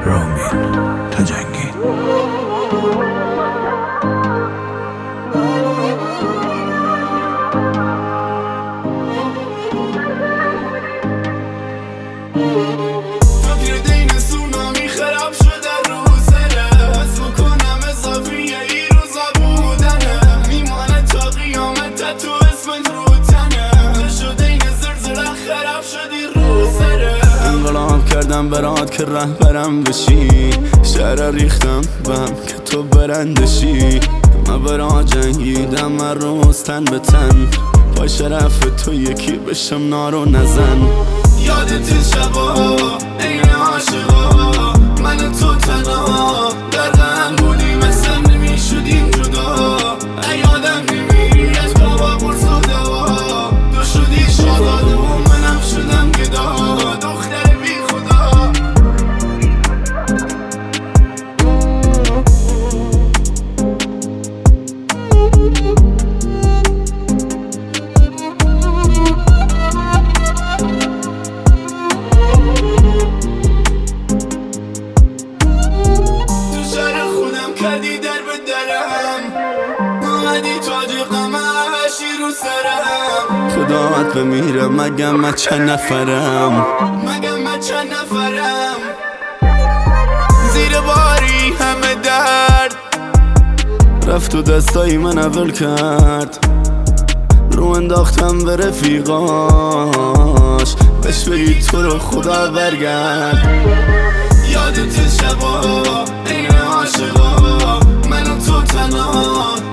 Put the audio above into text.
رامین تجنگی. کردم برات که رهبرم بشی، شهر ریختم بهم که تو برندشی. من برات جنگیدم هر روز تن به تن، پای شرف تو یکی بشم نارو نزن. یادت شبا این عاشقا، من تو تنها در غم بودیم، مثل نمیشدیم جدا. یادم نمیری از بابا قرص و دوا، تو شدی شاداده و منم شدم گدا. دختر بی خدا تو شهر خودم کردی در به درم، اومدی تاج قمشی رو سرم. خداوند بمیرم مگم من چند نفرم، زیر باری همه درد رفت و دستای من اول کرد. رو انداختم به رفیقاش، بهش بگی تو رو خدا برگرد. یادت شبا این عاشقا، من و تو تنها